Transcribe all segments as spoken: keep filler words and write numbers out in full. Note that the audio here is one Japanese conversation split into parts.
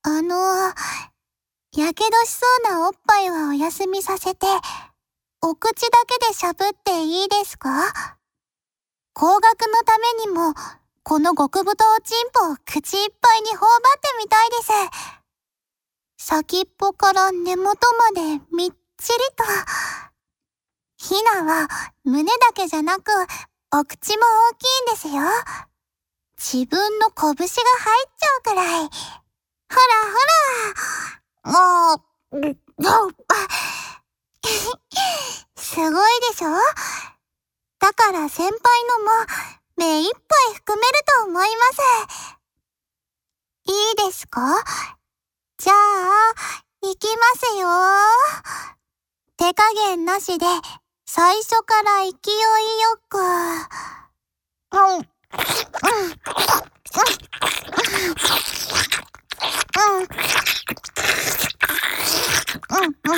あの、やけどしそうなおっぱいはお休みさせて、お口だけでしゃぶっていいですか？高額のためにも、この極太おちんぽを口いっぱいに頬張ってみたいです。先っぽから根元までみっちりと。ひなは胸だけじゃなく、お口も大きいんですよ。自分の拳が入っちゃうくらい。ほらほら。もう、すごいでしょ？だから先輩のも目いっぱい含めると思います。いいですか？じゃあ、いきますよ。手加減なしで、最初から勢いよく。うん、うん、うん、うん、うん、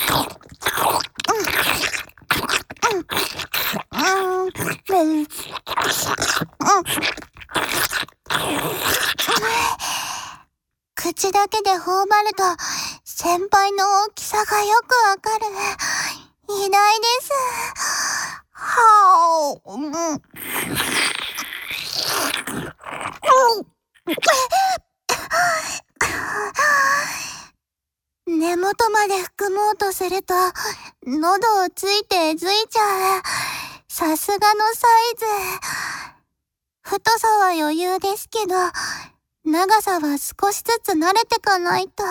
口だけで頬張ると先輩の大きさがよくわかる。偉大です。はぁ、うん、根元まで含もうとすると喉をついてえずいちゃう。さすがのサイズ。太さは余裕ですけど、長さは少しずつ慣れてかないと。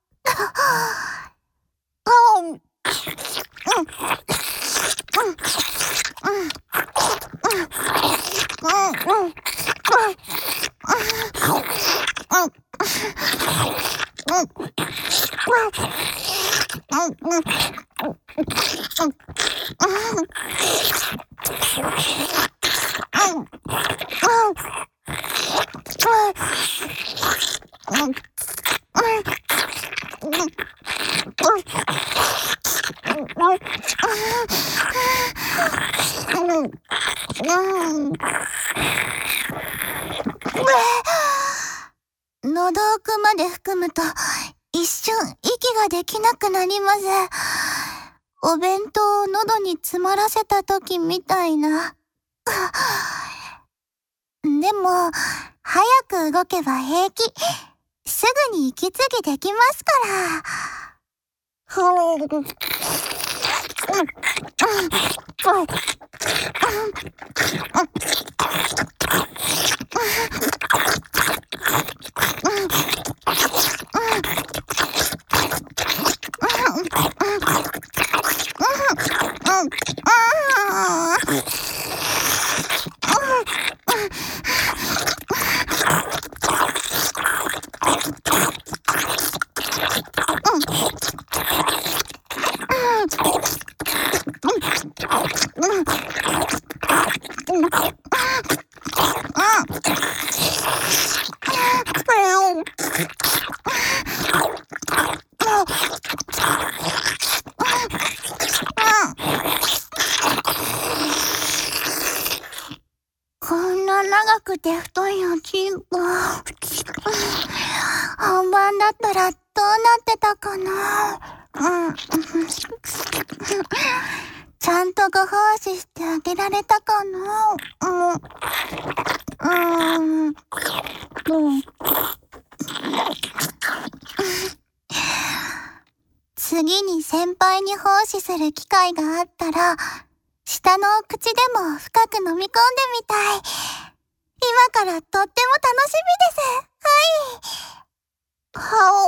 喉奥まで含むと一瞬息ができなくなります。お弁当を喉に詰まらせた時みたいな。でも、早く動けば平気。すぐに息継ぎできますから。こんな長くて太いおちんぽ。本番だったらどうなってたかな。うん、ちゃんとご奉仕してあげられたかな。うん、うん、うん。次に先輩に奉仕する機会があったら、下のお口でも深く飲み込んでみたい。今からとっても楽しみです。はい。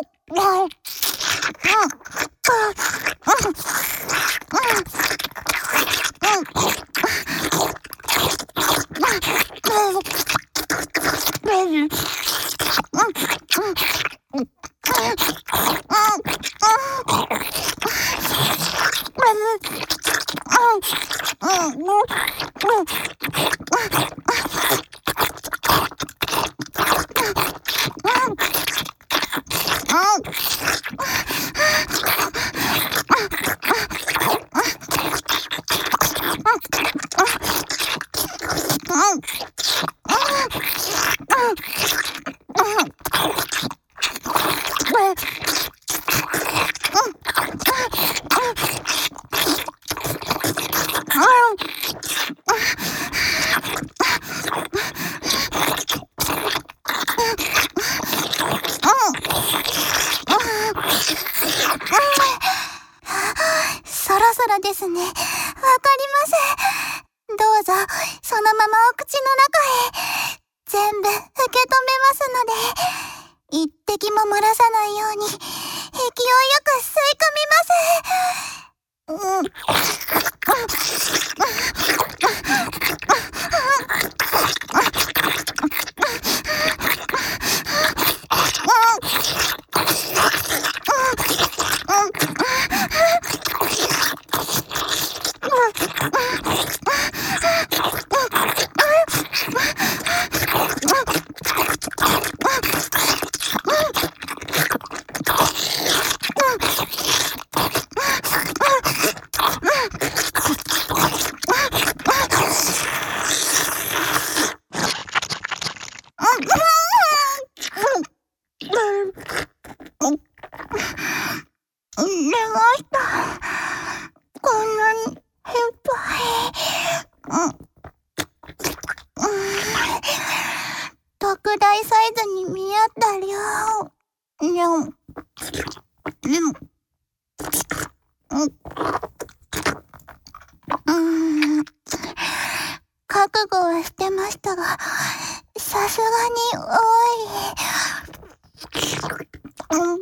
滴も漏らさないように勢いよく吸い込みます。うん。寝ました。こんなにいっぱい。特大サイズに見合った量。でも、でも、うん、覚悟はしてましたが、さすがに多い。うん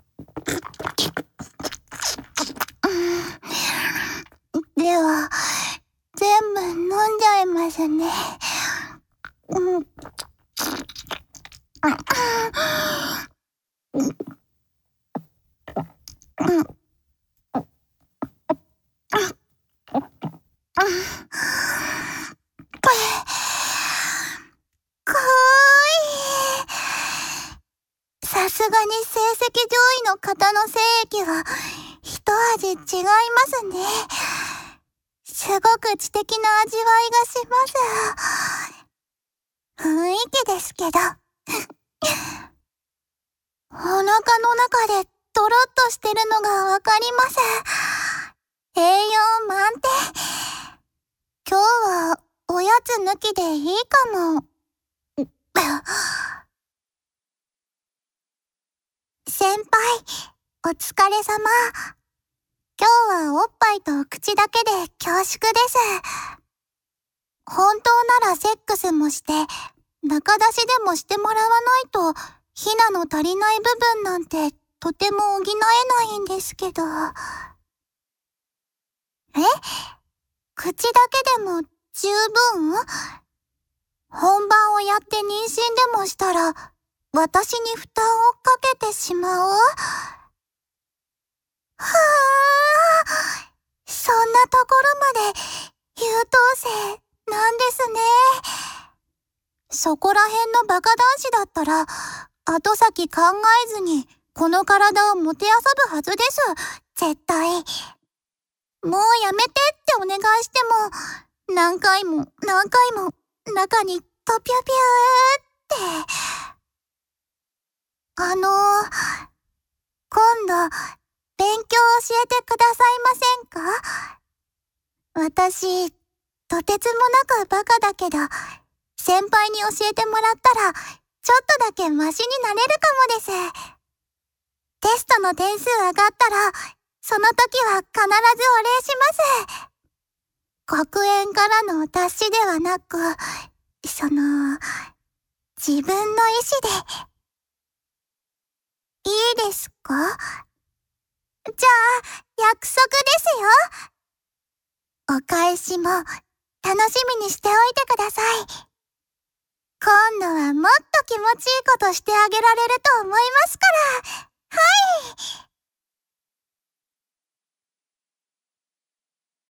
では、全部飲んじゃいますね。うん。さすがに成績上位の方の精液は一味違いますね。すごく知的な味わいがします。雰囲気ですけど。お腹の中でとろっとしてるのがわかります。栄養満点。今日はおやつ抜きでいいかも。先輩、お疲れ様。今日はおっぱいと口だけで恐縮です。本当ならセックスもして、中出しでもしてもらわないと、ヒナの足りない部分なんてとても補えないんですけど。え？口だけでも十分？本番をやって妊娠でもしたら、私に負担をかけてしまう？はぁ、そんなところまで優等生なんですね。そこら辺のバカ男子だったら、後先考えずにこの体をもてあそぶはずです。絶対。もうやめてってお願いしても、何回も何回も中にトピュピューって。あのー、今度、勉強教えてくださいませんか？私、とてつもなくバカだけど、先輩に教えてもらったら、ちょっとだけマシになれるかもです。テストの点数上がったら、その時は必ずお礼します。学園からの達しではなく、その、自分の意思で。いいですか？じゃあ、約束ですよ。お返しも楽しみにしておいてください。今度はもっと気持ちいいことしてあげられると思いますから。はい。